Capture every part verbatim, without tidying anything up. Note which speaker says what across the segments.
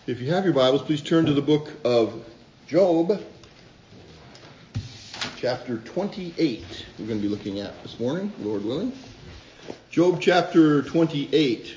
Speaker 1: If you have your Bibles, please turn to the book of Job, chapter twenty-eight. We're going to be looking at this morning, Lord willing. Job chapter twenty-eight.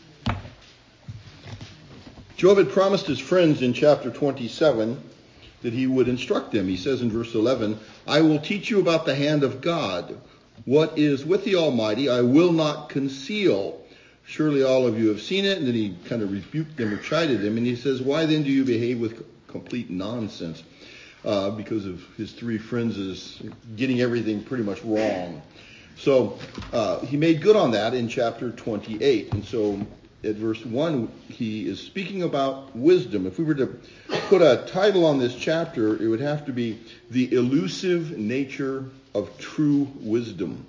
Speaker 1: Job had promised his friends in chapter twenty-seven that he would instruct them. He says in verse eleven, I will teach you about the hand of God. What is with the Almighty I will not conceal. Surely all of you have seen it. And then he kind of rebuked them or chided them. And he says, why then do you behave with complete nonsense? Uh, because of his three friends is getting everything pretty much wrong. So uh, he made good on that in chapter twenty-eight. And so at verse one, he is speaking about wisdom. If we were to put a title on this chapter, it would have to be The Elusive Nature of True Wisdom.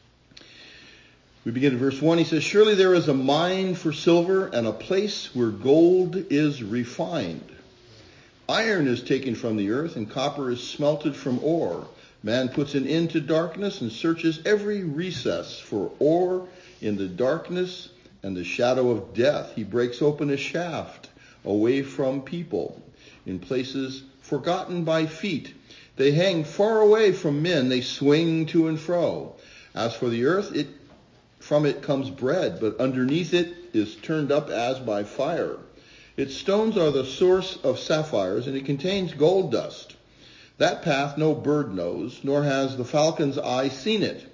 Speaker 1: We begin at verse one. He says, surely there is a mine for silver and a place where gold is refined. Iron is taken from the earth and copper is smelted from ore. Man puts an end to darkness and searches every recess for ore in the darkness and the shadow of death. He breaks open a shaft away from people in places forgotten by feet. They hang far away from men. They swing to and fro. As for the earth, it from it comes bread, but underneath it is turned up as by fire. Its stones are the source of sapphires, and it contains gold dust. That path no bird knows, nor has the falcon's eye seen it.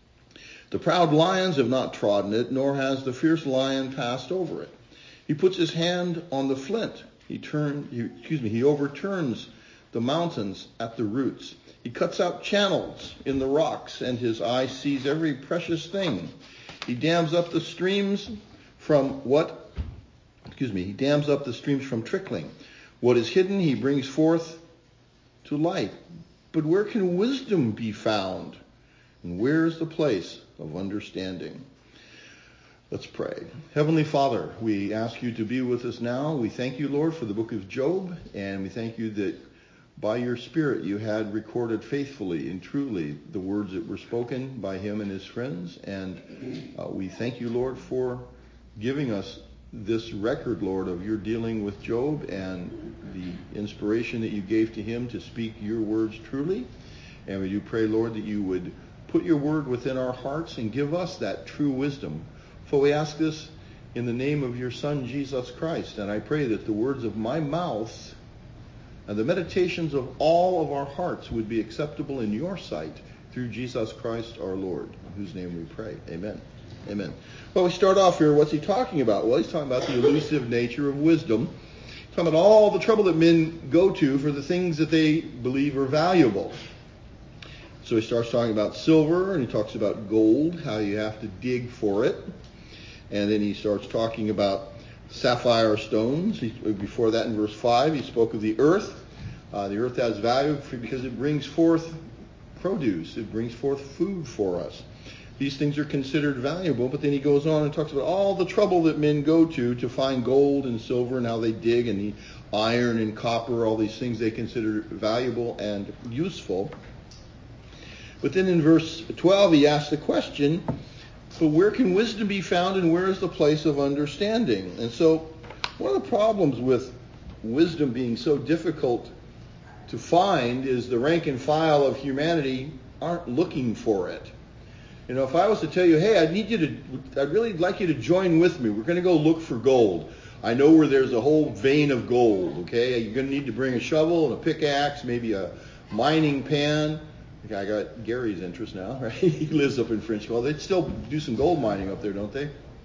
Speaker 1: The proud lions have not trodden it, nor has the fierce lion passed over it. He puts his hand on the flint. He turn, he, excuse me, he overturns the mountains at the roots. He cuts out channels in the rocks, and his eye sees every precious thing. He dams up the streams from what, excuse me, he dams up the streams from trickling. What is hidden he brings forth to light. But where can wisdom be found? And where is the place of understanding? Let's pray. Heavenly Father, we ask you to be with us now. We thank you, Lord, for the book of Job, and we thank you that by your Spirit you had recorded faithfully and truly the words that were spoken by him and his friends. And uh, we thank you, Lord, for giving us this record, Lord, of your dealing with Job and the inspiration that you gave to him to speak your words truly. And we do pray, Lord, that you would put your word within our hearts and give us that true wisdom. For we ask this in the name of your Son, Jesus Christ. And I pray that the words of my mouth and the meditations of all of our hearts would be acceptable in your sight through Jesus Christ our Lord, in whose name we pray. Amen. Amen. Well, we start off here. What's he talking about? Well, he's talking about the elusive nature of wisdom. He's talking about all the trouble that men go to for the things that they believe are valuable. So he starts talking about silver, and he talks about gold, how you have to dig for it. And then he starts talking about sapphire stones. He, before that, in verse five, he spoke of the earth. Uh, the earth has value because it brings forth produce. It brings forth food for us. These things are considered valuable, but then he goes on and talks about all the trouble that men go to to find gold and silver and how they dig, and the iron and copper, all these things they consider valuable and useful. But then in verse twelve, he asks the question, but where can wisdom be found, and where is the place of understanding? And so one of the problems with wisdom being so difficult to find is the rank and file of humanity aren't looking for it. You know, if I was to tell you, hey, I need you to, I'd really like you to join with me. We're going to go look for gold. I know where there's a whole vein of gold, okay? You're going to need to bring a shovel and a pickaxe, maybe a mining pan. Okay, I got Gary's interest now, right? He lives up in Frenchville. They still do some gold mining up there, don't they?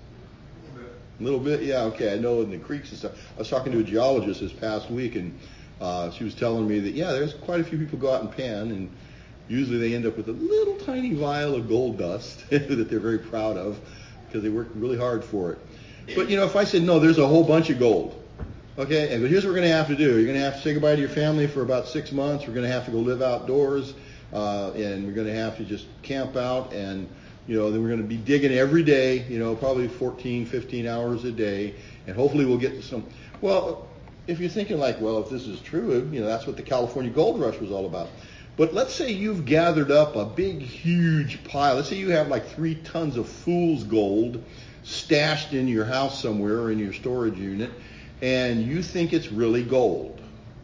Speaker 1: A little bit, yeah, okay. I know in the creeks and stuff. I was talking to a geologist this past week, and uh, she was telling me that, yeah, there's quite a few people go out and pan, and usually they end up with a little tiny vial of gold dust that they're very proud of because they worked really hard for it. But, you know, if I said, no, there's a whole bunch of gold, okay, and but here's what we're going to have to do. You're going to have to say goodbye to your family for about six months. We're going to have to go live outdoors. Uh, and we're going to have to just camp out, and, you know, then we're going to be digging every day, you know, probably fourteen, fifteen hours a day, and hopefully we'll get to some. Well, if you're thinking like, well, if this is true, you know, that's what the California gold rush was all about. But let's say you've gathered up a big, huge pile. Let's say you have like three tons of fool's gold stashed in your house somewhere or in your storage unit, and you think it's really gold,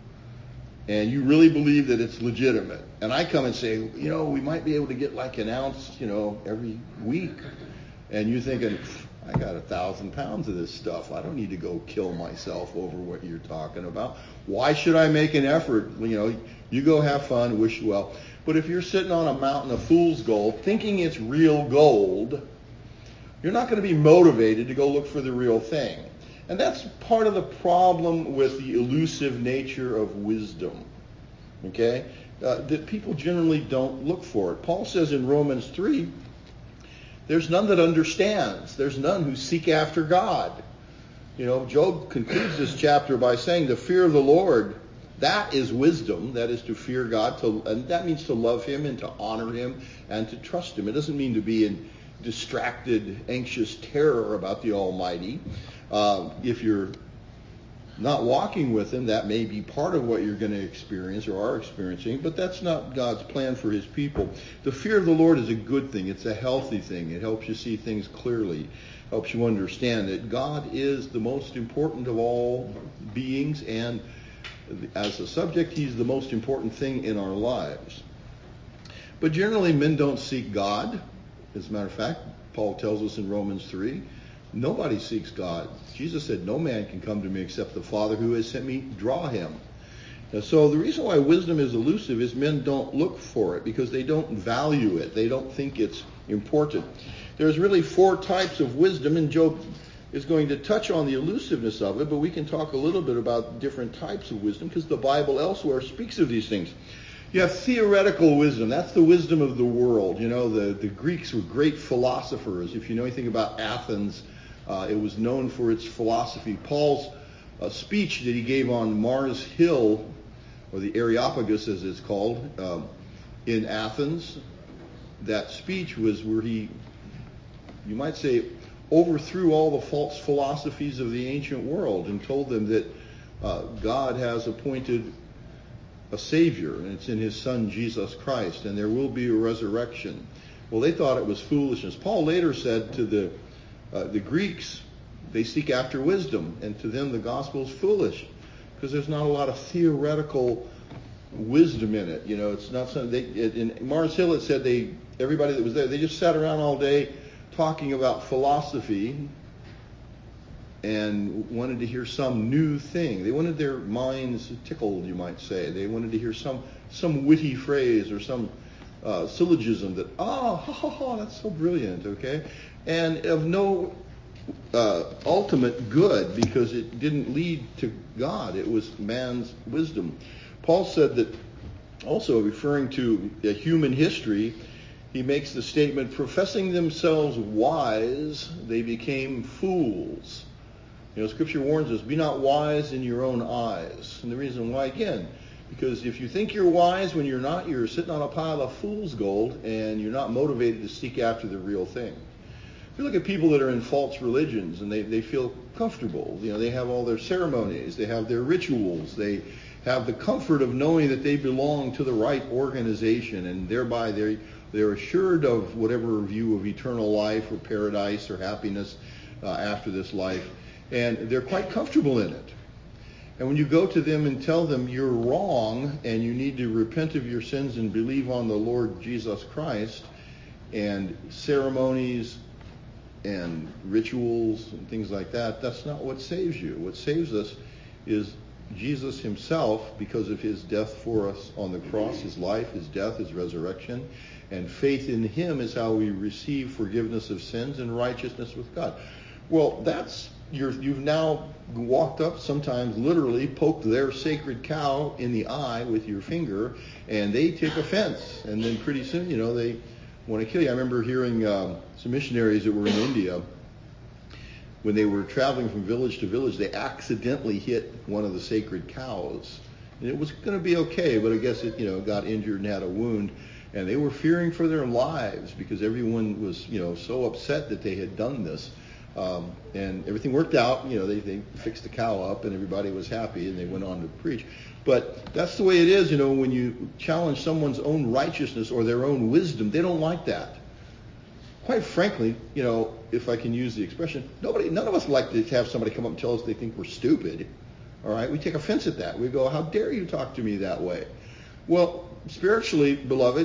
Speaker 1: and you really believe that it's legitimate, and I come and say, you know, we might be able to get like an ounce, you know, every week, and you're thinking, I got a thousand pounds of this stuff. I don't need to go kill myself over what you're talking about. Why should I make an effort? You know, you go have fun, wish you well. But if you're sitting on a mountain of fool's gold, thinking it's real gold, you're not going to be motivated to go look for the real thing. And that's part of the problem with the elusive nature of wisdom. Okay? Uh, that people generally don't look for it. Paul says in Romans three, there's none that understands. There's none who seek after God. You know, Job concludes this chapter by saying the fear of the Lord, that is wisdom. That is to fear God. To, and that means to love him and to honor him and to trust him. It doesn't mean to be in distracted, anxious terror about the Almighty. Uh, if you're not walking with him, that may be part of what you're going to experience or are experiencing, but that's not God's plan for his people. The fear of the Lord is a good thing. It's a healthy thing. It helps you see things clearly, helps you understand that God is the most important of all beings, and as a subject, he's the most important thing in our lives. But generally, men don't seek God. As a matter of fact, Paul tells us in Romans three, nobody seeks God. Jesus said, no man can come to me except the Father who has sent me draw him. And so the reason why wisdom is elusive is men don't look for it because they don't value it. They don't think it's important. There's really four types of wisdom, and Job is going to touch on the elusiveness of it, but we can talk a little bit about different types of wisdom because the Bible elsewhere speaks of these things. You have theoretical wisdom. That's the wisdom of the world. You know, the, the Greeks were great philosophers. If you know anything about Athens, uh, it was known for its philosophy. Paul's uh, speech that he gave on Mars Hill, or the Areopagus as it's called, um, in Athens, that speech was where he, you might say, overthrew all the false philosophies of the ancient world and told them that uh, God has appointed a Savior, and it's in his Son, Jesus Christ, and there will be a resurrection. Well, they thought it was foolishness. Paul later said to the uh, the Greeks, they seek after wisdom, and to them the gospel is foolish, because there's not a lot of theoretical wisdom in it. You know, it's not something, they, it, in Mars Hill it said they, everybody that was there, they just sat around all day talking about philosophy and wanted to hear some new thing. They wanted their minds tickled, you might say. They wanted to hear some some witty phrase or some uh, syllogism that, ah, ha, ha, ha, that's so brilliant, okay? And of no uh, ultimate good, because it didn't lead to God. It was man's wisdom. Paul said that, also referring to uh, human history, he makes the statement, professing themselves wise, they became fools. You know, Scripture warns us, be not wise in your own eyes. And the reason why, again, because if you think you're wise when you're not, you're sitting on a pile of fool's gold and you're not motivated to seek after the real thing. If you look at people that are in false religions and they, they feel comfortable, you know, they have all their ceremonies, they have their rituals, they have the comfort of knowing that they belong to the right organization, and thereby they're, they're assured of whatever view of eternal life or paradise or happiness uh, after this life. And they're quite comfortable in it. And when you go to them and tell them you're wrong and you need to repent of your sins and believe on the Lord Jesus Christ, and ceremonies and rituals and things like that, that's not what saves you. What saves us is Jesus himself, because of his death for us on the cross, his life, his death, his resurrection. And faith in him is how we receive forgiveness of sins and righteousness with God. Well, that's You're, you've now walked up, sometimes literally poked their sacred cow in the eye with your finger, and they take offense. And then pretty soon, you know, they want to kill you. I remember hearing um, some missionaries that were in India, when they were traveling from village to village, they accidentally hit one of the sacred cows. And it was going to be okay, but I guess it, you know, got injured and had a wound. And they were fearing for their lives because everyone was, you know, so upset that they had done this. Um, and everything worked out. You know, they, they fixed the cow up and everybody was happy and they went on to preach. But that's the way it is, you know, when you challenge someone's own righteousness or their own wisdom, they don't like that. quite frankly, you know, if I can use the expression, nobody, none of us like to have somebody come up and tell us they think we're stupid. All right, we take offense at that. We go, how dare you talk to me that way? Well, spiritually, beloved,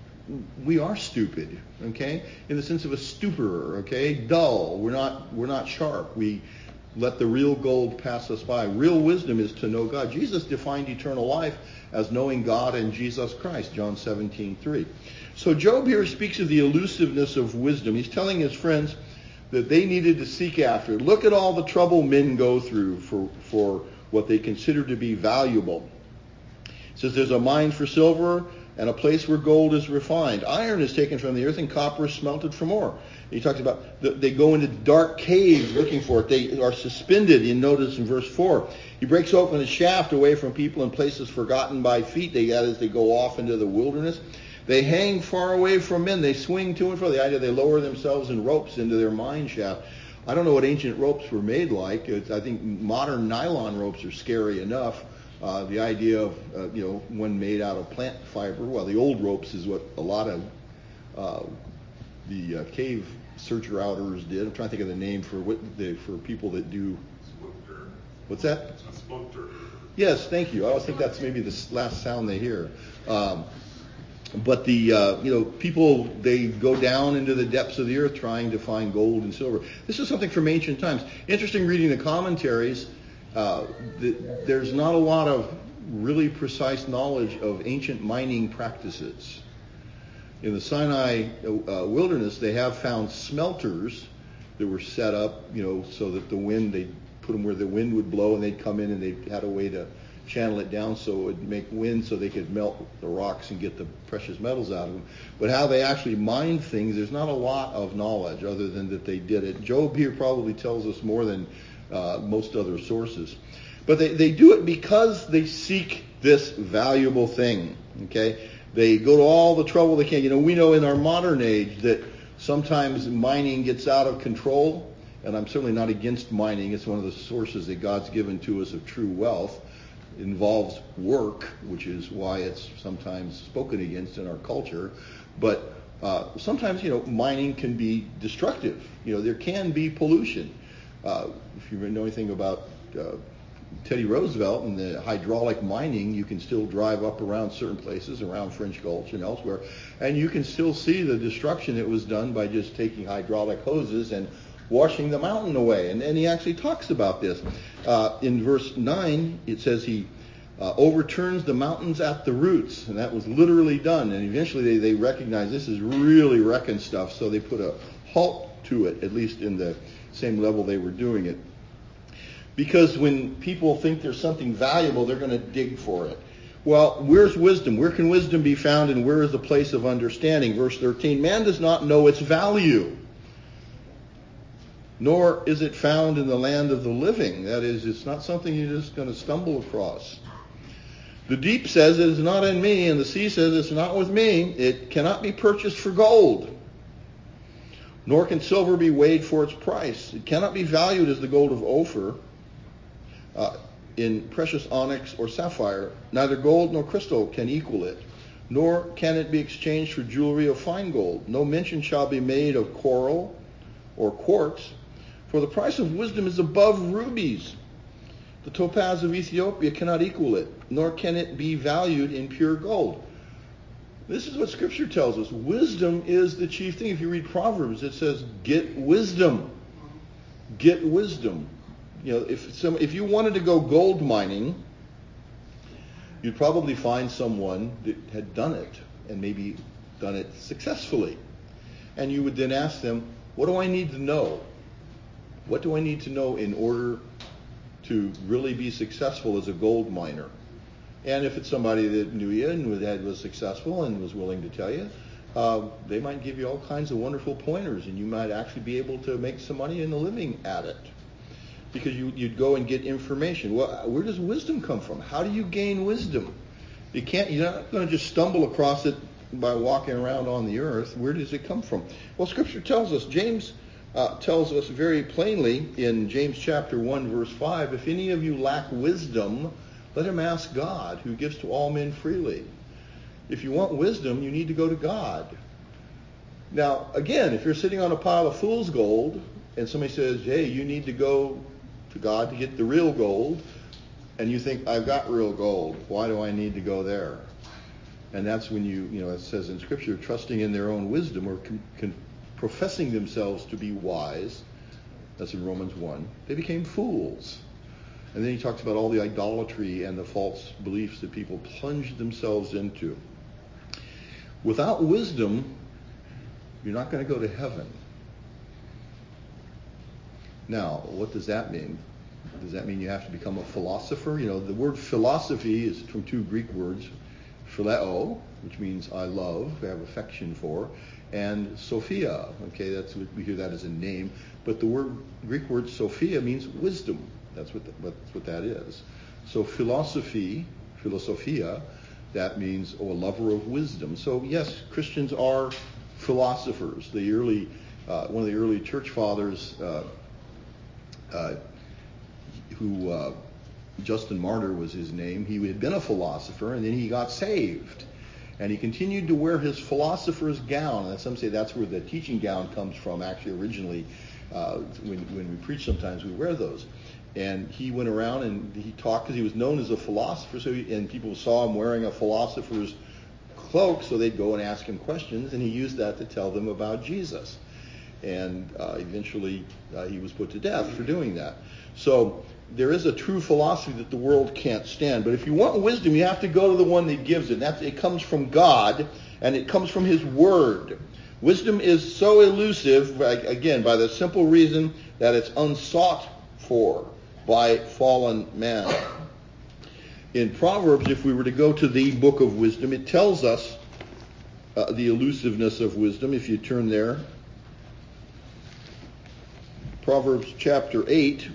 Speaker 1: we are stupid, okay? In the sense of a stupor, okay? Dull. We're not we're not sharp. We let the real gold pass us by. Real wisdom is to know God. Jesus defined eternal life as knowing God and Jesus Christ, John seventeen three. So Job here speaks of the elusiveness of wisdom. He's telling his friends that they needed to seek after it. Look at all the trouble men go through for, for what they consider to be valuable. He says there's a mine for silver and a place where gold is refined. Iron is taken from the earth and copper is smelted from ore. He talks about the, they go into dark caves looking for it. They are suspended. You notice in verse four. He breaks open a shaft away from people in places forgotten by feet. They, that is, they go off into the wilderness. They hang far away from men. They swing to and fro. The idea they lower themselves in ropes into their mine shaft. I don't know what ancient ropes were made like. It's, I think modern nylon ropes are scary enough. Uh, the idea of, uh, you know, one made out of plant fiber. Well, the old ropes is what a lot of uh, the uh, cave searcher outers did. I'm trying to think of the name for what the, for people that do.
Speaker 2: Splinter.
Speaker 1: What's that?
Speaker 2: A splinter.
Speaker 1: Yes, thank you. I always think that's maybe the last sound they hear. Um, but the uh, you know people, they go down into the depths of the earth trying to find gold and silver. This is something from ancient times. Interesting reading the commentaries. Uh, the, there's not a lot of really precise knowledge of ancient mining practices. In the Sinai uh, wilderness, they have found smelters that were set up, you know, so that the wind, they put them where the wind would blow, and they'd come in and they had a way to channel it down so it would make wind so they could melt the rocks and get the precious metals out of them. But how they actually mined things, there's not a lot of knowledge other than that they did it. Job here probably tells us more than Uh, most other sources. But they, they do it because they seek this valuable thing. Okay? They go to all the trouble they can. You know, we know in our modern age that sometimes mining gets out of control, and I'm certainly not against mining. It's one of the sources that God's given to us of true wealth. It involves work, which is why it's sometimes spoken against in our culture. But uh, sometimes, you know, mining can be destructive. You know, there can be pollution. Uh, if you know anything about uh, Teddy Roosevelt and the hydraulic mining, you can still drive up around certain places, around French Gulch and elsewhere, and you can still see the destruction that was done by just taking hydraulic hoses and washing the mountain away. And, and he actually talks about this. Uh, in verse nine, it says he uh, overturns the mountains at the roots, and that was literally done. And eventually they, they recognized this is really wrecking stuff, so they put a halt to it, at least in the same level they were doing it. Because when people think there's something valuable, they're going to dig for it. Well, where's wisdom? Where can wisdom be found, and where is the place of understanding? Verse thirteen, man does not know its value, nor is it found in the land of the living. That is, it's not something you're just going to stumble across. The deep says it is not in me, and the sea says it's not with me. It cannot be purchased for gold, nor can silver be weighed for its price. It cannot be valued as the gold of Ophir, uh, in precious onyx or sapphire. Neither gold nor crystal can equal it, nor can it be exchanged for jewelry of fine gold. No mention shall be made of coral or quartz, for the price of wisdom is above rubies. The topaz of Ethiopia cannot equal it, nor can it be valued in pure gold. This is what Scripture tells us. Wisdom is the chief thing. If you read Proverbs, it says, get wisdom. Get wisdom. You know, if some, if you wanted to go gold mining, you'd probably find someone that had done it, and maybe done it successfully. And you would then ask them, what do I need to know? What do I need to know in order to really be successful as a gold miner? And if it's somebody that knew you and that was successful and was willing to tell you, uh, they might give you all kinds of wonderful pointers, and you might actually be able to make some money in a living at it. Because you, you'd go and get information. Well, where does wisdom come from? How do you gain wisdom? You can't, you're not going to just stumble across it by walking around on the earth. Where does it come from? Well, Scripture tells us, James uh, tells us very plainly in James chapter one, verse five, if any of you lack wisdom, let him ask God, who gives to all men freely. If you want wisdom, you need to go to God. Now, again, if you're sitting on a pile of fool's gold and somebody says, hey, you need to go to God to get the real gold, and you think, I've got real gold, why do I need to go there? And that's when you, you know, it says in Scripture, trusting in their own wisdom or con- con- professing themselves to be wise. That's in Romans one. They became fools. And then he talks about all the idolatry and the false beliefs that people plunged themselves into. Without wisdom, you're not going to go to heaven. Now, what does that mean? Does that mean you have to become a philosopher? You know, the word philosophy is from two Greek words, phileo, which means I love, I have affection for, and Sophia. Okay, that's what we hear that as a name, but the word Greek word Sophia means wisdom. That's what the, that's what that is. So philosophy, philosophia, that means oh, a lover of wisdom. So yes, Christians are philosophers. The early, uh, one of the early church fathers, uh, uh, who uh, Justin Martyr was his name. He had been a philosopher, and then he got saved, and he continued to wear his philosopher's gown. And some say that's where the teaching gown comes from. Actually, originally, uh, when when we preach, sometimes we wear those. And he went around and he talked because he was known as a philosopher. So he, and people saw him wearing a philosopher's cloak, so they'd go and ask him questions, and he used that to tell them about Jesus. And uh, eventually, uh, he was put to death for doing that. So there is a true philosophy that the world can't stand. But if you want wisdom, you have to go to the one that gives it. That's, it comes from God, and it comes from His Word. Wisdom is so elusive, again, by the simple reason that it's unsought for by fallen man. In Proverbs, if we were to go to the book of wisdom, it tells us uh, the elusiveness of wisdom. If you turn there, Proverbs chapter eight.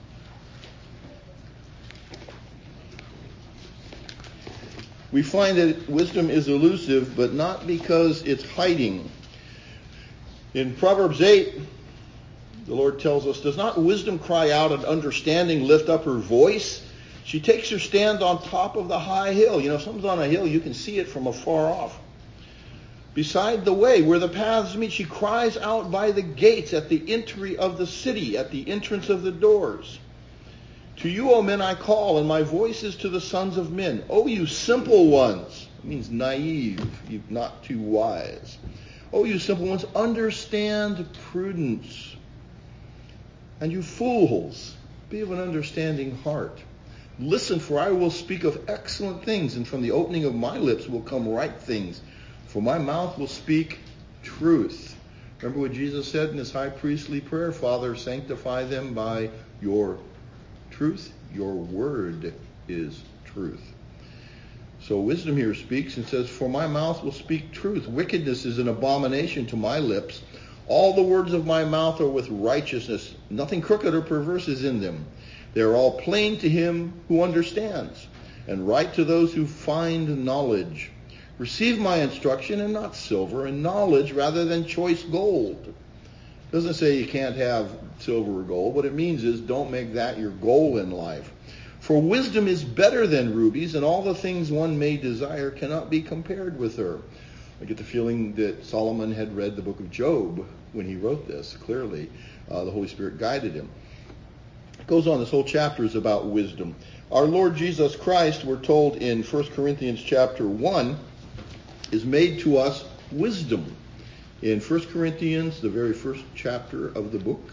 Speaker 1: We find that wisdom is elusive, but not because it's hiding. In Proverbs eight, the Lord tells us, does not wisdom cry out and understanding lift up her voice? She takes her stand on top of the high hill. You know, if something's on a hill, you can see it from afar off. Beside the way where the paths meet, she cries out by the gates at the entry of the city, at the entrance of the doors. To you, O men, I call, and my voice is to the sons of men. O you simple ones, it means naive, you not too wise. O you simple ones, understand prudence. And you fools, be of an understanding heart. Listen, for I will speak of excellent things, and from the opening of my lips will come right things. For my mouth will speak truth. Remember what Jesus said in his high priestly prayer, Father, sanctify them by your truth. Your word is truth. So wisdom here speaks and says, for my mouth will speak truth. Wickedness is an abomination to my lips. All the words of my mouth are with righteousness. Nothing crooked or perverse is in them. They are all plain to him who understands, and right to those who find knowledge. Receive my instruction, and not silver, and knowledge rather than choice gold. It doesn't say you can't have silver or gold. What it means is don't make that your goal in life. For wisdom is better than rubies, and all the things one may desire cannot be compared with her. I get the feeling that Solomon had read the book of Job when he wrote this. Clearly, uh, the Holy Spirit guided him. It goes on, this whole chapter is about wisdom. Our Lord Jesus Christ, we're told in First Corinthians chapter one, is made to us wisdom. In First Corinthians, the very first chapter of the book,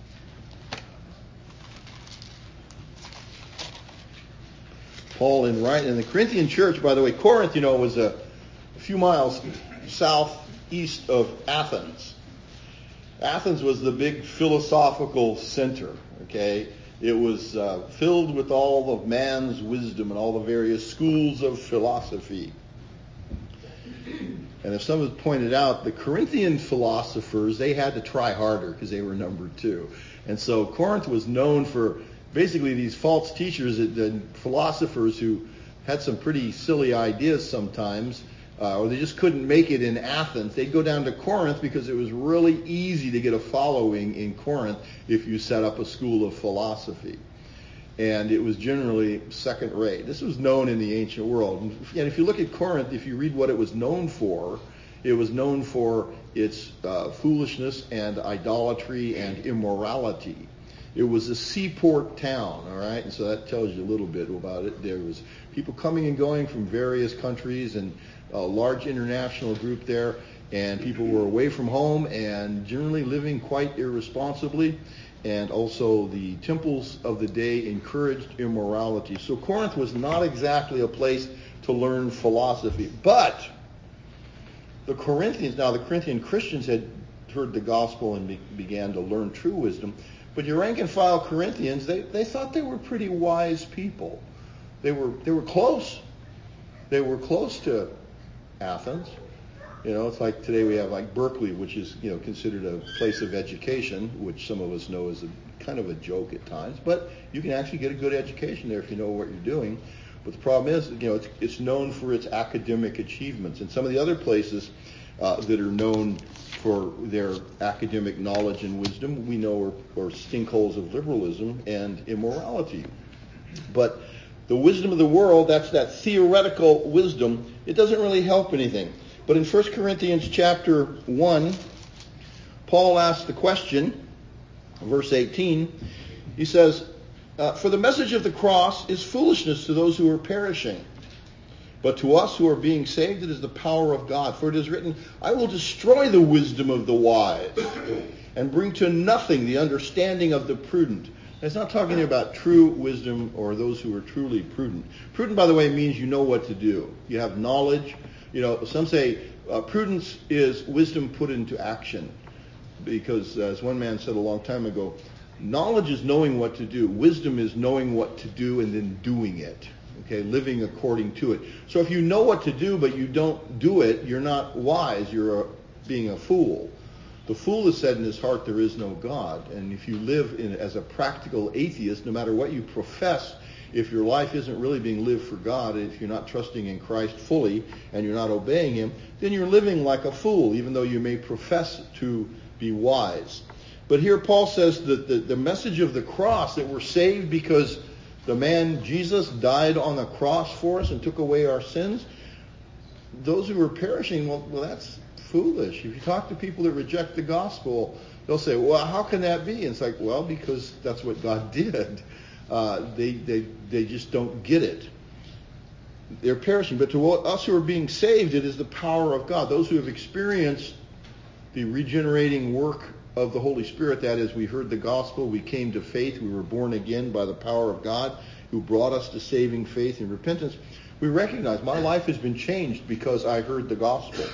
Speaker 1: Paul, in right in the Corinthian church, by the way, Corinth, you know, was a few miles southeast of Athens. Athens was the big philosophical center, okay? It was uh, filled with all of man's wisdom and all the various schools of philosophy. And as some have pointed out, the Corinthian philosophers, they had to try harder because they were number two. And so Corinth was known for basically these false teachers and philosophers who had some pretty silly ideas sometimes, uh, or they just couldn't make it in Athens. They'd go down to Corinth because it was really easy to get a following in Corinth if you set up a school of philosophy. And it was generally second rate. This was known in the ancient world. And if you look at Corinth, if you read what it was known for, It was known for its uh, foolishness and idolatry and immorality. It was a seaport town, all right? And so that tells you a little bit about it. There was people coming and going from various countries and a large international group there, and people were away from home and generally living quite irresponsibly. And also the temples of the day encouraged immorality. So Corinth was not exactly a place to learn philosophy. But the Corinthians, now the Corinthian Christians had heard the gospel and be, began to learn true wisdom. But your rank and file Corinthians, they, they thought they were pretty wise people. They were they were close. They were close to Athens. You know, it's like today we have like Berkeley, which is, you know, considered a place of education, which some of us know is a kind of a joke at times. But you can actually get a good education there if you know what you're doing. But the problem is, you know, it's, it's known for its academic achievements. And some of the other places uh, that are known for their academic knowledge and wisdom, we know are, are stinkholes of liberalism and immorality. But the wisdom of the world, that's that theoretical wisdom, it doesn't really help anything. But in First Corinthians chapter one, Paul asks the question, verse eighteen, he says, uh, for the message of the cross is foolishness to those who are perishing. But to us who are being saved, it is the power of God. For it is written, I will destroy the wisdom of the wise and bring to nothing the understanding of the prudent. And it's not talking about true wisdom or those who are truly prudent. Prudent, by the way, means you know what to do. You have knowledge. You know, some say uh, prudence is wisdom put into action. Because, uh, as one man said a long time ago, knowledge is knowing what to do. Wisdom is knowing what to do and then doing it. Okay, living according to it. So if you know what to do but you don't do it, you're not wise. You're a, being a fool. The fool has said in his heart there is no God. And if you live in, as a practical atheist, no matter what you profess, if your life isn't really being lived for God, if you're not trusting in Christ fully and you're not obeying him, then you're living like a fool, even though you may profess to be wise. But here Paul says that the, the message of the cross, that we're saved because the man Jesus died on the cross for us and took away our sins, those who are perishing, well, well, that's foolish. If you talk to people that reject the gospel, they'll say, well, how can that be? And it's like, well, because that's what God did. Uh, they, they, they just don't get it. They're perishing. But to us who are being saved, it is the power of God. Those who have experienced the regenerating work of the Holy Spirit, that is, we heard the gospel, we came to faith, we were born again by the power of God who brought us to saving faith and repentance. We recognize my life has been changed because I heard the gospel.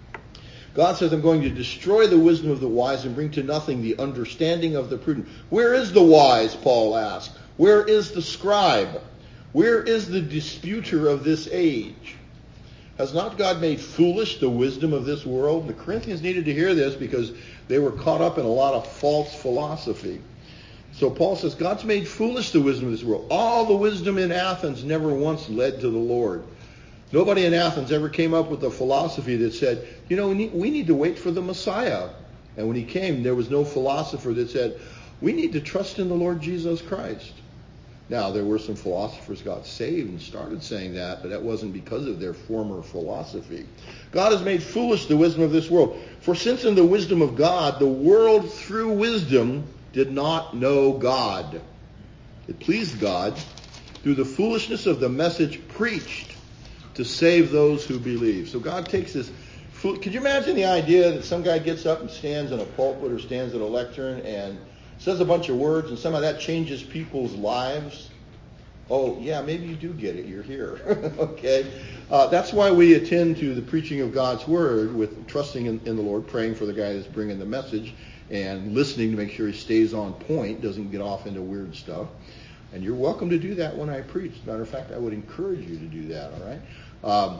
Speaker 1: God says, I'm going to destroy the wisdom of the wise and bring to nothing the understanding of the prudent. Where is the wise, Paul asks? Where is the scribe? Where is the disputer of this age? Has not God made foolish the wisdom of this world? The Corinthians needed to hear this because they were caught up in a lot of false philosophy. So Paul says, God's made foolish the wisdom of this world. All the wisdom in Athens never once led to the Lord. Nobody in Athens ever came up with a philosophy that said, you know, we need, we need to wait for the Messiah. And when he came, there was no philosopher that said, we need to trust in the Lord Jesus Christ. Now, there were some philosophers got saved and started saying that, but that wasn't because of their former philosophy. God has made foolish the wisdom of this world. For since in the wisdom of God, the world through wisdom did not know God. It pleased God through the foolishness of the message preached to save those who believe. So God takes this. Could you imagine the idea that some guy gets up and stands in a pulpit or stands at a lectern and says a bunch of words and somehow that changes people's lives? Oh, yeah, maybe you do get it. You're here. Okay? Uh, that's why we attend to the preaching of God's word with trusting in, in the Lord, praying for the guy that's bringing the message, and listening to make sure he stays on point, doesn't get off into weird stuff. And you're welcome to do that when I preach. As a matter of fact, I would encourage you to do that, all right? Um,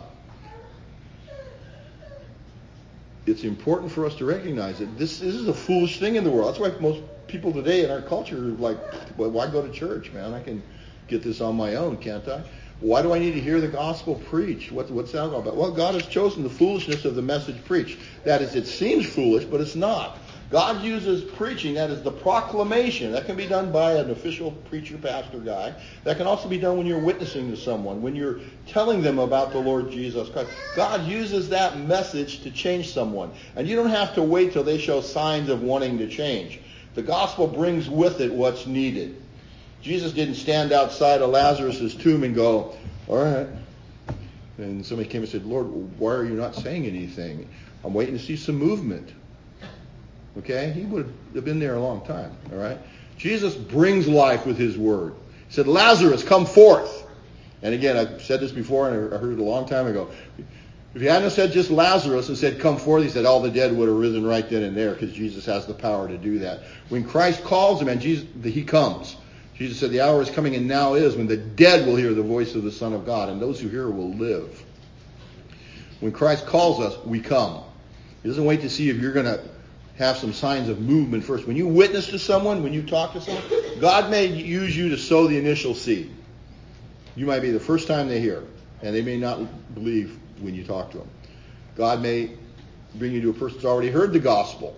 Speaker 1: it's important for us to recognize that this, this is a foolish thing in the world. That's why most people today in our culture are like, well, why go to church, man? I can get this on my own, can't I? Why do I need to hear the gospel preached? What, what's that all about? Well, God has chosen the foolishness of the message preached. That is, it seems foolish, but it's not. God uses preaching, that is the proclamation. That can be done by an official preacher, pastor guy. That can also be done when you're witnessing to someone, when you're telling them about the Lord Jesus Christ. God uses that message to change someone. And you don't have to wait till they show signs of wanting to change. The gospel brings with it what's needed. Jesus didn't stand outside of Lazarus' tomb and go, all right. And somebody came and said, Lord, why are you not saying anything? I'm waiting to see some movement. Okay? He would have been there a long time. All right? Jesus brings life with his word. He said, Lazarus, come forth. And again, I've said this before, and I heard it a long time ago. If he hadn't said just Lazarus and said, come forth, he said all the dead would have risen right then and there, because Jesus has the power to do that. When Christ calls him, and Jesus, he comes. Jesus said, the hour is coming and now is when the dead will hear the voice of the Son of God, and those who hear will live. When Christ calls us, we come. He doesn't wait to see if you're going to have some signs of movement first. When you witness to someone, when you talk to someone, God may use you to sow the initial seed. You might be the first time they hear, and they may not believe when you talk to them. God may bring you to a person who's already heard the gospel,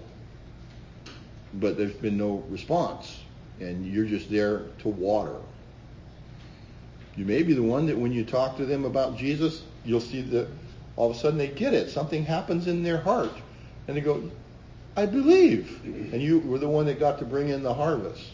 Speaker 1: but there's been no response. And you're just there to water. You may be the one that when you talk to them about Jesus, you'll see that all of a sudden they get it. Something happens in their heart. And they go, I believe. And you were the one that got to bring in the harvest.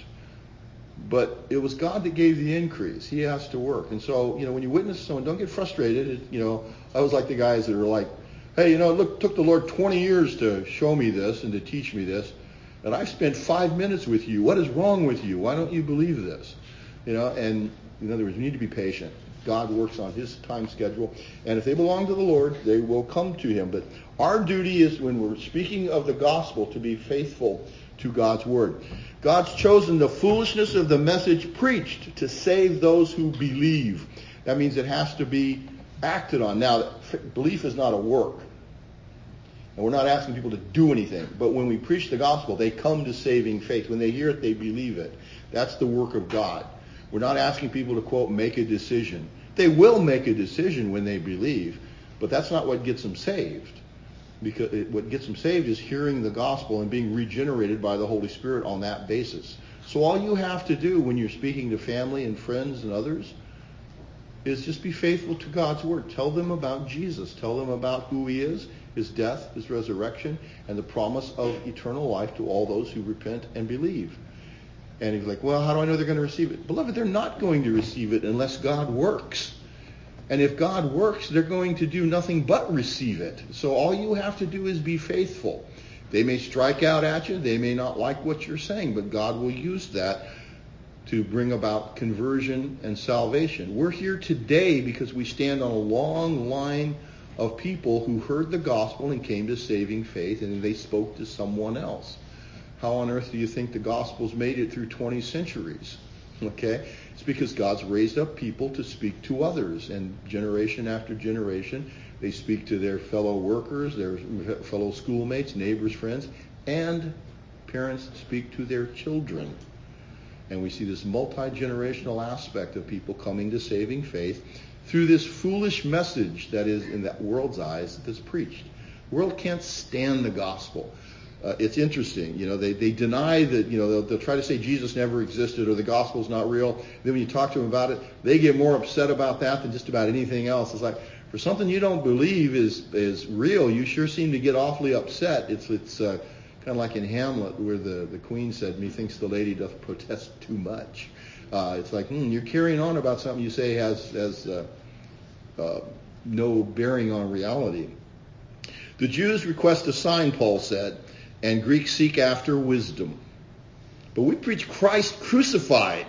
Speaker 1: But it was God that gave the increase. He has to work. And so, you know, when you witness someone, don't get frustrated. It, you know, I was like the guys that are like, hey, you know, look, it took the Lord twenty years to show me this and to teach me this. And I spent five minutes with you. What is wrong with you? Why don't you believe this? You know, and in other words, you need to be patient. God works on his time schedule. And if they belong to the Lord, they will come to him. But our duty is, when we're speaking of the gospel, to be faithful to God's word. God's chosen the foolishness of the message preached to save those who believe. That means it has to be acted on. Now, belief is not a work. And we're not asking people to do anything. But when we preach the gospel, they come to saving faith. When they hear it, they believe it. That's the work of God. We're not asking people to, quote, make a decision. They will make a decision when they believe, but that's not what gets them saved. Because it, what gets them saved is hearing the gospel and being regenerated by the Holy Spirit on that basis. So all you have to do when you're speaking to family and friends and others is just be faithful to God's word. Tell them about Jesus. Tell them about who he is, his death, his resurrection, and the promise of eternal life to all those who repent and believe. And he's like, well, how do I know they're going to receive it? Beloved, they're not going to receive it unless God works. And if God works, they're going to do nothing but receive it. So all you have to do is be faithful. They may strike out at you. They may not like what you're saying, but God will use that to bring about conversion and salvation. We're here today because we stand on a long line of people who heard the gospel and came to saving faith, and they spoke to someone else. How on earth do you think the gospel's made it through twenty centuries? Okay? It's because God's raised up people to speak to others, and generation after generation, they speak to their fellow workers, their fellow schoolmates, neighbors, friends, and parents speak to their children. And we see this multi-generational aspect of people coming to saving faith through this foolish message that is, in that world's eyes, that's preached. The world can't stand the gospel. Uh, it's interesting, you know, they, they deny that, you know, they'll, they'll try to say Jesus never existed or the gospel's not real. Then when you talk to them about it, they get more upset about that than just about anything else. It's like, for something you don't believe is is real, you sure seem to get awfully upset. It's it's uh, kind of like in Hamlet where the, the queen said, methinks the lady doth protest too much. Uh, it's like, hmm, you're carrying on about something you say has, has uh, uh, no bearing on reality. The Jews request a sign, Paul said, and Greeks seek after wisdom. But we preach Christ crucified.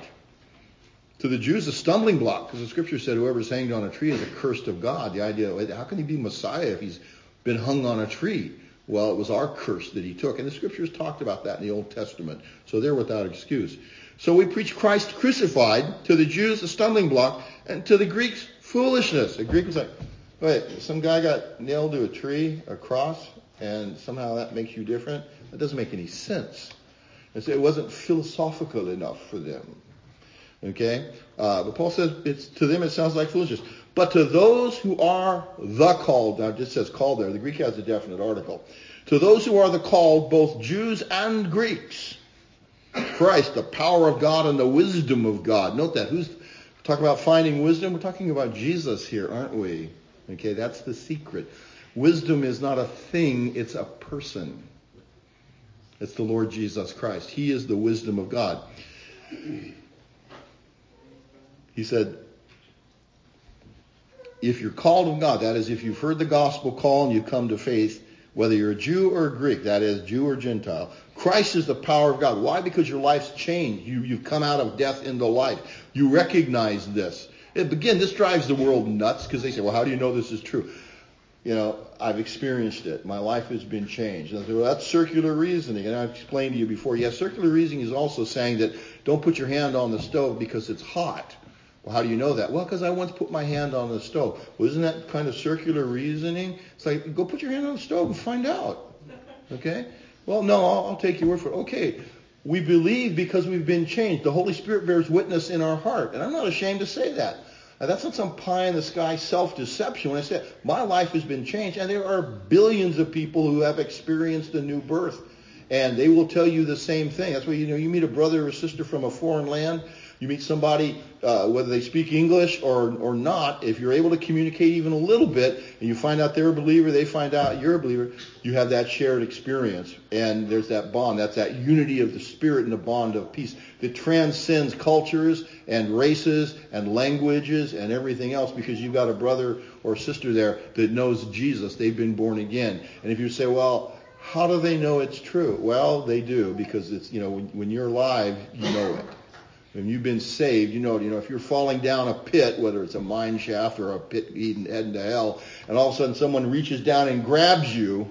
Speaker 1: To the Jews, a stumbling block, because the scripture said whoever's hanged on a tree is accursed of God. The idea, how can he be Messiah if he's been hung on a tree? Well, it was our curse that he took. And the scriptures talked about that in the Old Testament. So they're without excuse. So we preach Christ crucified. To the Jews, a stumbling block. And to the Greeks, foolishness. The Greek was like, wait, some guy got nailed to a tree, a cross, and somehow that makes you different? That doesn't make any sense. And so it wasn't philosophical enough for them. Okay? Uh, but Paul says, it's, to them it sounds like foolishness. But to those who are the called, now it just says called there. The Greek has a definite article. To those who are the called, both Jews and Greeks, Christ, the power of God and the wisdom of God. Note that. Who's talking about finding wisdom? We're talking about Jesus here, aren't we? Okay, that's the secret. Wisdom is not a thing, it's a person. It's the Lord Jesus Christ. He is the wisdom of God. He said, if you're called of God, that is, if you've heard the gospel call and you come to faith, whether you're a Jew or a Greek, that is, Jew or Gentile, Christ is the power of God. Why? Because your life's changed. You, you've come out of death into life. You recognize this. And again, this drives the world nuts because they say, well, how do you know this is true? You know, I've experienced it. My life has been changed. And I say, well, that's circular reasoning. And I've explained to you before, yes, circular reasoning is also saying that don't put your hand on the stove because it's hot. Well, how do you know that? Well, because I once put my hand on the stove. Well, isn't that kind of circular reasoning? It's like, go put your hand on the stove and find out. Okay? Well, no, I'll, I'll take your word for it. Okay, we believe because we've been changed. The Holy Spirit bears witness in our heart. And I'm not ashamed to say that. Now, that's not some pie-in-the-sky self-deception. When I say it, my life has been changed, and there are billions of people who have experienced a new birth. And they will tell you the same thing. That's why, you know, you meet a brother or sister from a foreign land, you meet somebody, uh, whether they speak English or or not, if you're able to communicate even a little bit, and you find out they're a believer, they find out you're a believer, you have that shared experience. And there's that bond. That's that unity of the Spirit and the bond of peace that transcends cultures and races and languages and everything else, because you've got a brother or sister there that knows Jesus. They've been born again. And if you say, well, how do they know it's true? Well, they do, because it's, you know, when, when you're alive, you know it. When you've been saved, you know, you know, if you're falling down a pit, whether it's a mine shaft or a pit heading into hell, and all of a sudden someone reaches down and grabs you,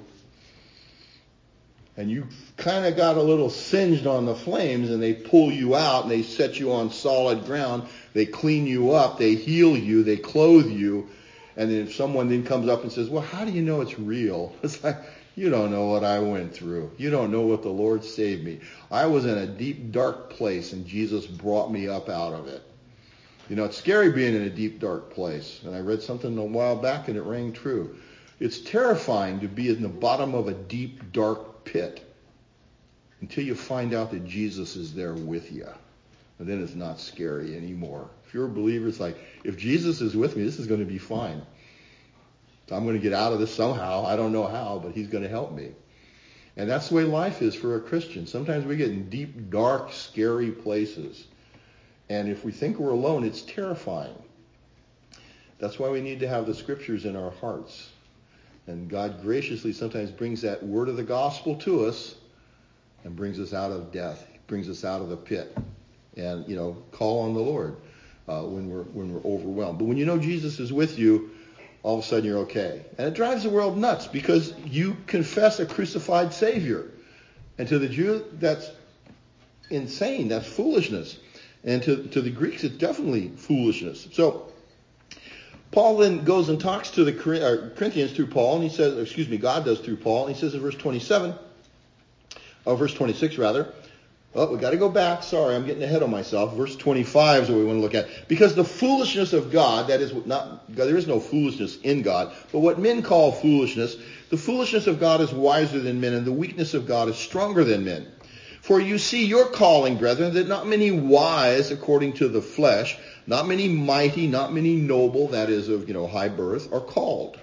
Speaker 1: and you kind of got a little singed on the flames, and they pull you out, and they set you on solid ground, they clean you up, they heal you, they clothe you, and then if someone then comes up and says, well, how do you know it's real? It's like, you don't know what I went through. You don't know what the Lord saved me. I was in a deep, dark place, and Jesus brought me up out of it. You know, it's scary being in a deep, dark place. And I read something a while back, and it rang true. It's terrifying to be in the bottom of a deep, dark pit until you find out that Jesus is there with you. And then it's not scary anymore. If you're a believer, it's like, if Jesus is with me, this is going to be fine. I'm going to get out of this somehow. I don't know how, but he's going to help me. And that's the way life is for a Christian. Sometimes we get in deep, dark, scary places. And if we think we're alone, it's terrifying. That's why we need to have the scriptures in our hearts. And God graciously sometimes brings that word of the gospel to us and brings us out of death, brings us out of the pit. And, you know, call on the Lord uh, when we're when we're overwhelmed. But when you know Jesus is with you, all of a sudden you're okay. And it drives the world nuts because you confess a crucified Savior. And to the Jew, that's insane. That's foolishness. And to, to the Greeks, it's definitely foolishness. So Paul then goes and talks to the Corinthians through Paul, and he says, excuse me, God does through Paul, and he says in verse twenty-seven, or verse twenty-six rather, oh, we got to go back. Sorry, I'm getting ahead of myself. Verse twenty-five is what we want to look at. Because the foolishness of God, that is not, there is no foolishness in God, but what men call foolishness, the foolishness of God is wiser than men, and the weakness of God is stronger than men. For you see your calling, brethren, that not many wise according to the flesh, not many mighty, not many noble, that is of, you know, high birth, are called.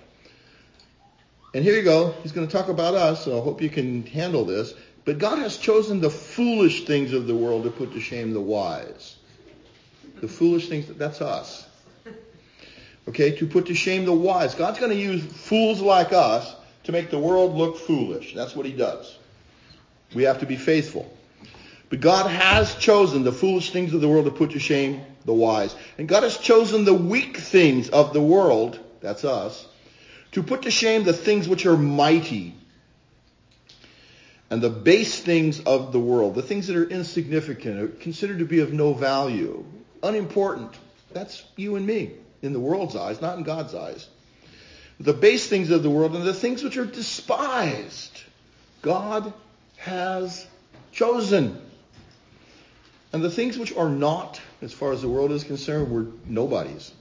Speaker 1: And here you go. He's going to talk about us, so I hope you can handle this. But God has chosen the foolish things of the world to put to shame the wise. The foolish things, that's us. Okay, to put to shame the wise. God's going to use fools like us to make the world look foolish. That's what he does. We have to be faithful. But God has chosen the foolish things of the world to put to shame the wise. And God has chosen the weak things of the world, that's us, to put to shame the things which are mighty. And the base things of the world, the things that are insignificant, are considered to be of no value, unimportant. That's you and me in the world's eyes, not in God's eyes. The base things of the world and the things which are despised, God has chosen. And the things which are not, as far as the world is concerned, were nobodies.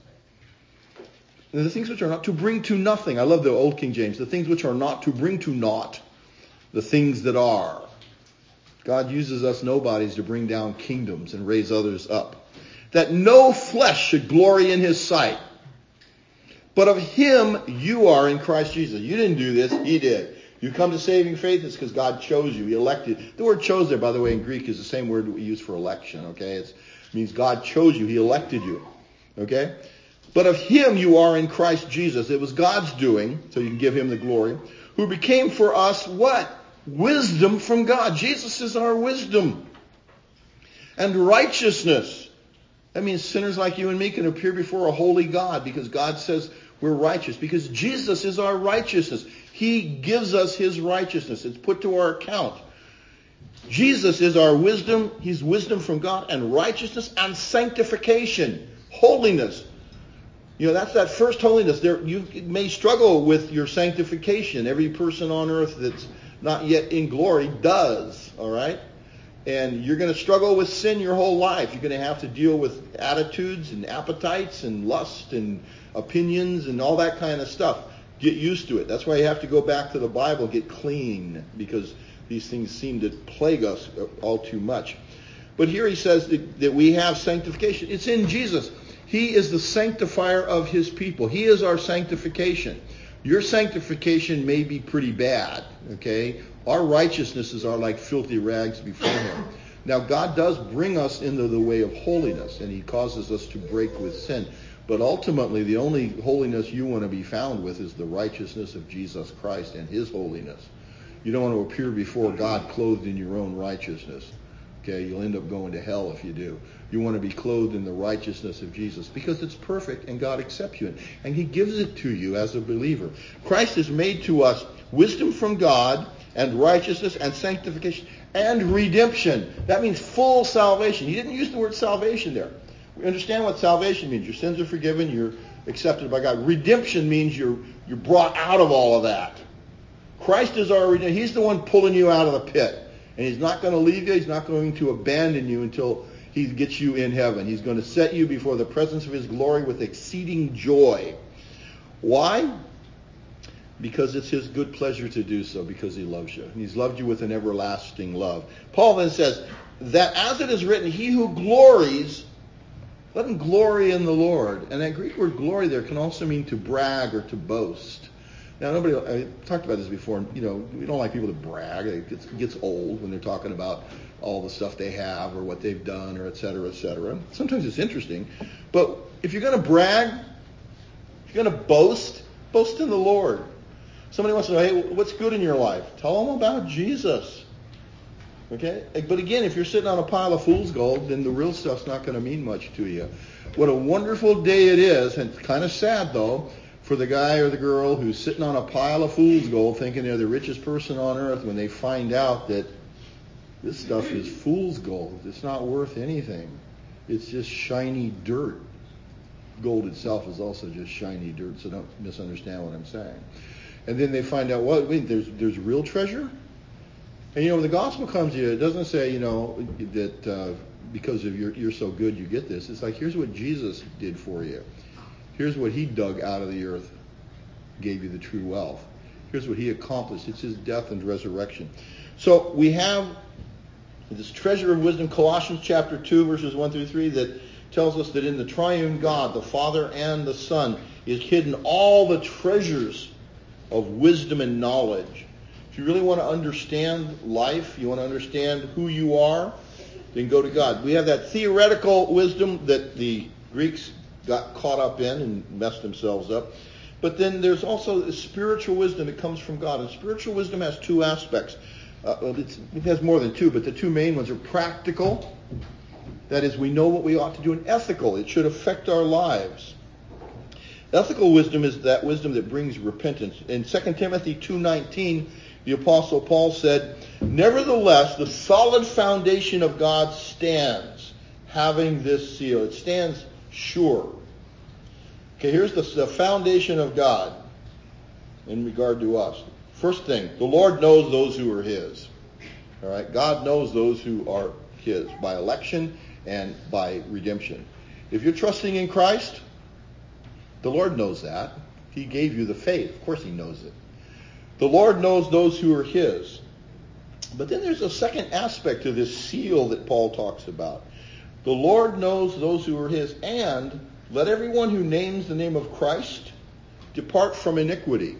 Speaker 1: And the things which are not, to bring to nothing. I love the old King James. The things which are not, to bring to naught. the things that are. God uses us nobodies to bring down kingdoms and raise others up. That no flesh should glory in his sight. But of him you are in Christ Jesus. You didn't do this, he did. You come to saving faith, it's because God chose you. He elected. The word chose there, by the way, in Greek is the same word we use for election. Okay, it's, it means God chose you. He elected you. Okay? But of him you are in Christ Jesus. It was God's doing, so you can give him the glory. Who became for us what? Wisdom from God. Jesus is our wisdom. And righteousness. That means sinners like you and me can appear before a holy God because God says we're righteous. Because Jesus is our righteousness. He gives us his righteousness. It's put to our account. Jesus is our wisdom. He's wisdom from God and righteousness and sanctification. Holiness. You know, that's that first holiness. There, you may struggle with your sanctification. Every person on earth that's not yet in glory does. All right? And you're going to struggle with sin your whole life. You're going to have to deal with attitudes and appetites and lust and opinions and all that kind of stuff. Get used to it. That's why you have to go back to the Bible, get clean, because these things seem to plague us all too much. But here he says that, that we have sanctification. It's in Jesus. He is the sanctifier of his people. He is our sanctification. Your sanctification may be pretty bad, okay? Our righteousnesses are like filthy rags before him. Now, God does bring us into the way of holiness, and he causes us to break with sin. But ultimately, the only holiness you want to be found with is the righteousness of Jesus Christ and his holiness. You don't want to appear before God clothed in your own righteousness. Okay, you'll end up going to hell if you do. You want to be clothed in the righteousness of Jesus because it's perfect and God accepts you. And he gives it to you as a believer. Christ has made to us wisdom from God and righteousness and sanctification and redemption. That means full salvation. He didn't use the word salvation there. We understand what salvation means. Your sins are forgiven. You're accepted by God. Redemption means you're you're brought out of all of that. Christ is our redemption. He's the one pulling you out of the pit. And he's not going to leave you. He's not going to abandon you until he gets you in heaven. He's going to set you before the presence of his glory with exceeding joy. Why? Because it's his good pleasure to do so, because he loves you. And he's loved you with an everlasting love. Paul then says that as it is written, he who glories, let him glory in the Lord. And that Greek word glory there can also mean to brag or to boast. Now, nobody, I talked about this before, you know, we don't like people to brag. It gets, it gets old when they're talking about all the stuff they have or what they've done or et cetera, et cetera. Sometimes it's interesting. But if you're going to brag, if you're going to boast, boast in the Lord. Somebody wants to know, hey, what's good in your life? Tell them about Jesus. Okay? But again, if you're sitting on a pile of fool's gold, then the real stuff's not going to mean much to you. What a wonderful day it is, and it's kind of sad, though, for the guy or the girl who's sitting on a pile of fool's gold thinking they're the richest person on earth when they find out that this stuff is fool's gold. It's not worth anything. It's just shiny dirt. Gold itself is also just shiny dirt, so don't misunderstand what I'm saying. And then they find out, well, wait, there's there's real treasure? And, you know, when the gospel comes to you, it doesn't say, you know, that uh, because of you're, you're so good you get this. It's like, here's what Jesus did for you. Here's what he dug out of the earth, gave you the true wealth. Here's what he accomplished. It's his death and resurrection. So we have this treasure of wisdom, Colossians chapter two, verses one through three, that tells us that in the triune God, the Father and the Son, is hidden all the treasures of wisdom and knowledge. If you really want to understand life, you want to understand who you are, then go to God. We have that theoretical wisdom that the Greeks got caught up in and messed themselves up. But then there's also spiritual wisdom that comes from God. And spiritual wisdom has two aspects. Uh, it's, it has more than two, but the two main ones are practical. That is, we know what we ought to do, and ethical. It should affect our lives. Ethical wisdom is that wisdom that brings repentance. In Second Timothy two nineteen, the Apostle Paul said, nevertheless, the solid foundation of God stands, having this seal. It stands sure. Okay, here's the, the foundation of God in regard to us. First thing, the Lord knows those who are his. All right, God knows those who are his by election and by redemption. If you're trusting in Christ, the Lord knows that. He gave you the faith. Of course he knows it. The Lord knows those who are his. But then there's a second aspect to this seal that Paul talks about. The Lord knows those who are his, and let everyone who names the name of Christ depart from iniquity.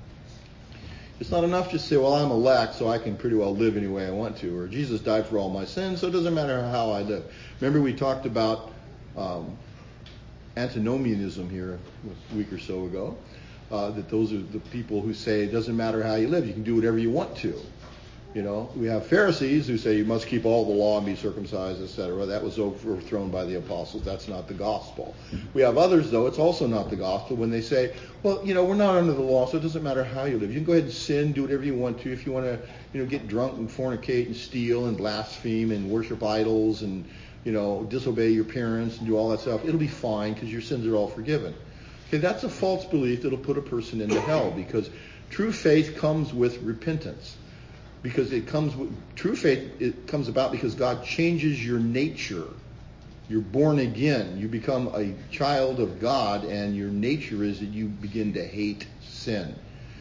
Speaker 1: It's not enough to say, well, I'm elect, so I can pretty well live any way I want to. Or Jesus died for all my sins, so it doesn't matter how I live. Remember we talked about um, antinomianism here a week or so ago. Uh, that those are the people who say it doesn't matter how you live. You can do whatever you want to. You know, we have Pharisees who say you must keep all the law and be circumcised, et cetera. That was overthrown by the apostles. That's not the gospel. We have others, though, it's also not the gospel, when they say, well, you know, we're not under the law, so it doesn't matter how you live. You can go ahead and sin, do whatever you want to. If you want to, you know, get drunk and fornicate and steal and blaspheme and worship idols and, you know, disobey your parents and do all that stuff, it'll be fine because your sins are all forgiven. Okay, that's a false belief that'll put a person into hell, because true faith comes with repentance. Because it comes with true faith, it comes about because God changes your nature. You're born again. You become a child of God, and your nature is that you begin to hate sin.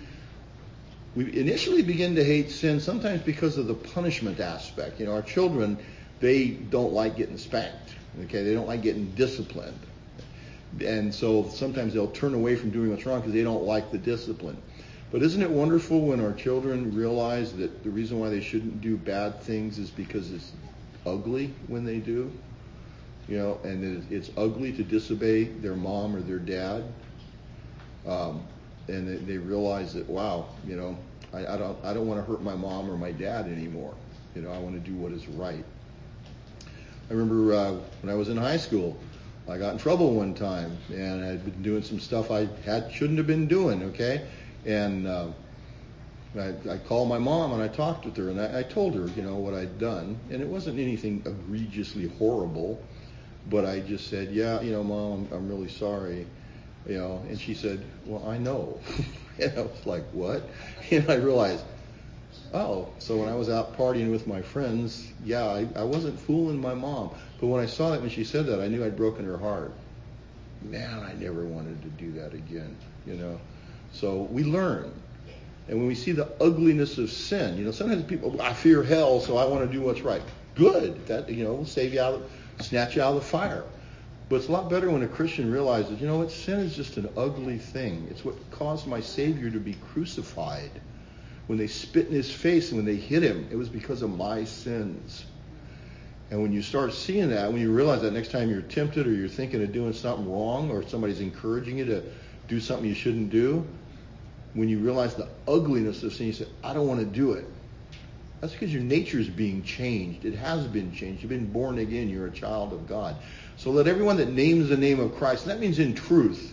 Speaker 1: We initially begin to hate sin sometimes because of the punishment aspect. You know, our children, they don't like getting spanked. Okay, they don't like getting disciplined. And so sometimes they'll turn away from doing what's wrong because they don't like the discipline. But isn't it wonderful when our children realize that the reason why they shouldn't do bad things is because it's ugly when they do? You know, and it's ugly to disobey their mom or their dad. Um, and they, they realize that, wow, you know, I, I don't I don't want to hurt my mom or my dad anymore. You know, I want to do what is right. I remember uh, when I was in high school, I got in trouble one time, and I'd been doing some stuff I had shouldn't have been doing, okay? And uh, I, I called my mom and I talked with her, and I, I told her, you know, what I'd done. And it wasn't anything egregiously horrible, but I just said, yeah, you know, Mom, I'm, I'm really sorry. You know, and she said, well, I know. And I was like, what? And I realized, oh, so when I was out partying with my friends, yeah, I, I wasn't fooling my mom. But when I saw that, when she said that, I knew I'd broken her heart. Man, I never wanted to do that again, you know. So we learn. And when we see the ugliness of sin, you know, sometimes people, I fear hell, so I want to do what's right. Good. That, you know, will save you out of, snatch you out of the fire. But it's a lot better when a Christian realizes, you know what, sin is just an ugly thing. It's what caused my Savior to be crucified. When they spit in his face and when they hit him, it was because of my sins. And when you start seeing that, when you realize that next time you're tempted or you're thinking of doing something wrong, or somebody's encouraging you to do something you shouldn't do, when you realize the ugliness of sin, you say, I don't want to do it. That's because your nature is being changed. It has been changed. You've been born again. You're a child of God. So let everyone that names the name of Christ, and that means in truth,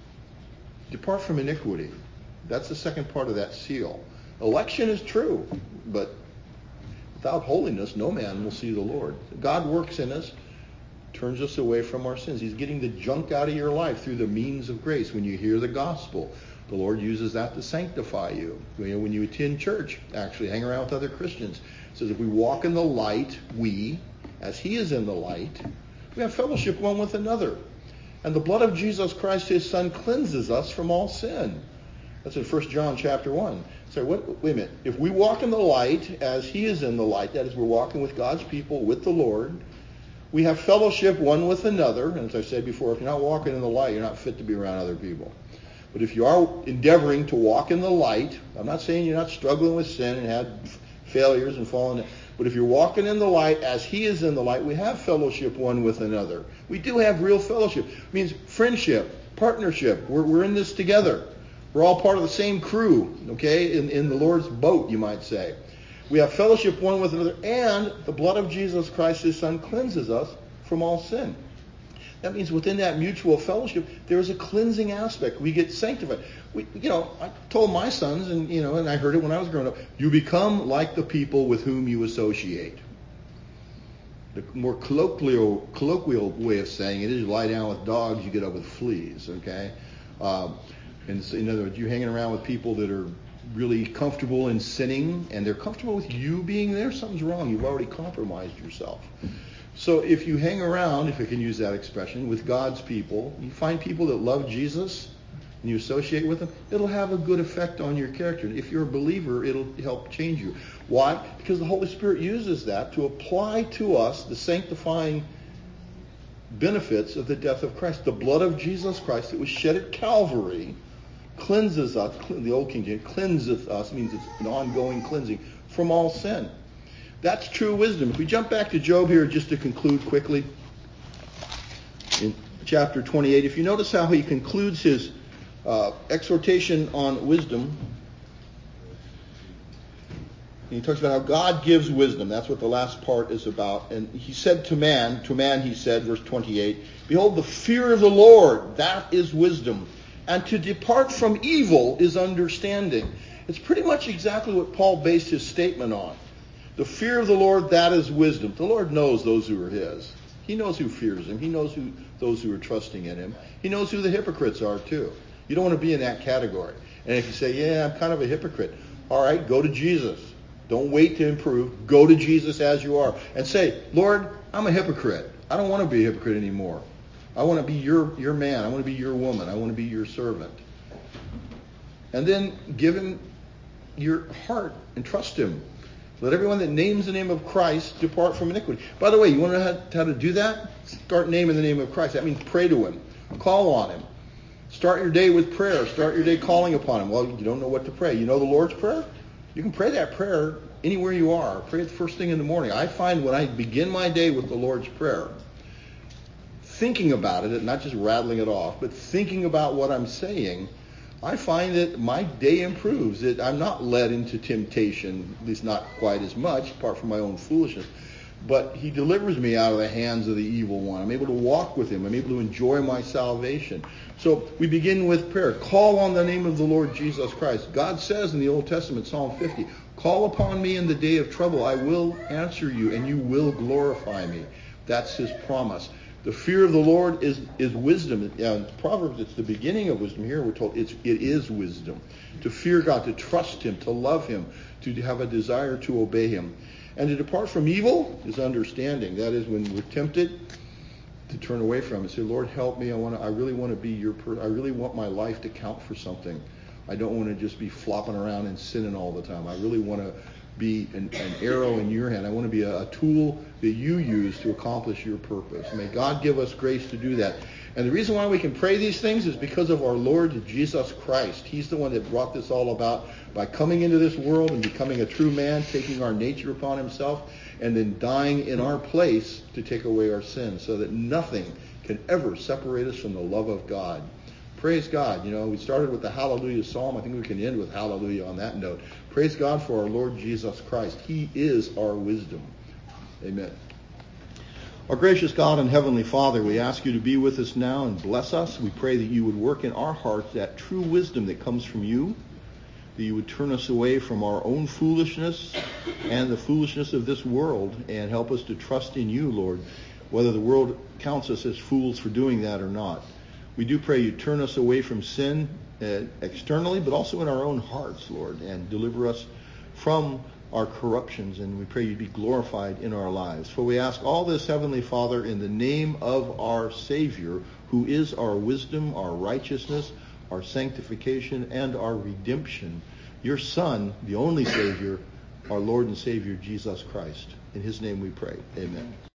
Speaker 1: depart from iniquity. That's the second part of that seal. Election is true, but without holiness, no man will see the Lord. God works in us, turns us away from our sins. He's getting the junk out of your life through the means of grace. When you hear the gospel, the Lord uses that to sanctify you. You know, when you attend church, actually hang around with other Christians, it says if we walk in the light, we, as he is in the light, we have fellowship one with another. And the blood of Jesus Christ, his son, cleanses us from all sin. That's in First John chapter one. So what, wait a minute. If we walk in the light as he is in the light, that is, we're walking with God's people, with the Lord, we have fellowship one with another. And as I said before, if you're not walking in the light, you're not fit to be around other people. But if you are endeavoring to walk in the light, I'm not saying you're not struggling with sin and had failures and fallen, but if you're walking in the light as he is in the light, we have fellowship one with another. We do have real fellowship. It means friendship, partnership. We're, we're in this together. We're all part of the same crew, okay, in, in the Lord's boat, you might say. We have fellowship one with another, and the blood of Jesus Christ, his son, cleanses us from all sin. That means within that mutual fellowship, there is a cleansing aspect. We get sanctified. We, you know, I told my sons, and you know, and I heard it when I was growing up. You become like the people with whom you associate. The more colloquial, colloquial way of saying it is, you lie down with dogs, you get up with fleas. Okay, um, and so, in other words, you're hanging around with people that are really comfortable in sinning, and they're comfortable with you being there. Something's wrong. You've already compromised yourself. So if you hang around, if I can use that expression, with God's people, you find people that love Jesus, and you associate with them, it'll have a good effect on your character. If you're a believer, it'll help change you. Why? Because the Holy Spirit uses that to apply to us the sanctifying benefits of the death of Christ. The blood of Jesus Christ that was shed at Calvary cleanses us. The old King James, cleanseth us, means it's an ongoing cleansing from all sin. That's true wisdom. If we jump back to Job here just to conclude quickly, in chapter twenty-eight, if you notice how he concludes his uh, exhortation on wisdom, he talks about how God gives wisdom. That's what the last part is about. And he said to man, to man he said, verse twenty-eight, behold, the fear of the Lord, that is wisdom. And to depart from evil is understanding. It's pretty much exactly what Paul based his statement on. The fear of the Lord, that is wisdom. The Lord knows those who are his. He knows who fears him. He knows who those who are trusting in him. He knows who the hypocrites are too. You don't want to be in that category. And if you say, yeah, I'm kind of a hypocrite, all right, go to Jesus. Don't wait to improve. Go to Jesus as you are. And say, Lord, I'm a hypocrite. I don't want to be a hypocrite anymore. I want to be your, your man. I want to be your woman. I want to be your servant. And then give him your heart and trust him. Let everyone that names the name of Christ depart from iniquity. By the way, you want to know how, how to do that? Start naming the name of Christ. That means pray to him. Call on him. Start your day with prayer. Start your day calling upon him. Well, you don't know what to pray. You know the Lord's Prayer? You can pray that prayer anywhere you are. Pray it the first thing in the morning. I find when I begin my day with the Lord's Prayer, thinking about it, not just rattling it off, but thinking about what I'm saying, I find that my day improves. That I'm not led into temptation, at least not quite as much, apart from my own foolishness. But he delivers me out of the hands of the evil one. I'm able to walk with him. I'm able to enjoy my salvation. So we begin with prayer. Call on the name of the Lord Jesus Christ. God says in the Old Testament, Psalm fifty, call upon me in the day of trouble. I will answer you and you will glorify me. That's his promise. The fear of the Lord is, is wisdom. Yeah, in Proverbs, it's the beginning of wisdom. Here we're told it's, it is wisdom. To fear God, to trust him, to love him, to have a desire to obey him. And to depart from evil is understanding. That is when we're tempted to turn away from it. Say, Lord, help me. I want to. I really want to be your person. I really want my life to count for something. I don't want to just be flopping around and sinning all the time. I really want to be an, an arrow in your hand. I want to be a, a tool that you use to accomplish your purpose. May God give us grace to do that. And the reason why we can pray these things is because of our Lord Jesus Christ. He's the one that brought this all about by coming into this world and becoming a true man, taking our nature upon himself, and then dying in our place to take away our sins so that nothing can ever separate us from the love of God. Praise God. You know, we started with the Hallelujah Psalm. I think we can end with Hallelujah on that note. Praise God for our Lord Jesus Christ. He is our wisdom. Amen. Our gracious God and Heavenly Father, we ask you to be with us now and bless us. We pray that you would work in our hearts that true wisdom that comes from you, that you would turn us away from our own foolishness and the foolishness of this world and help us to trust in you, Lord, whether the world counts us as fools for doing that or not. We do pray you turn us away from sin uh, externally, but also in our own hearts, Lord, and deliver us from our corruptions, and we pray you be glorified in our lives. For we ask all this, Heavenly Father, in the name of our Savior, who is our wisdom, our righteousness, our sanctification, and our redemption, your Son, the only Savior, our Lord and Savior, Jesus Christ. In his name we pray. Amen.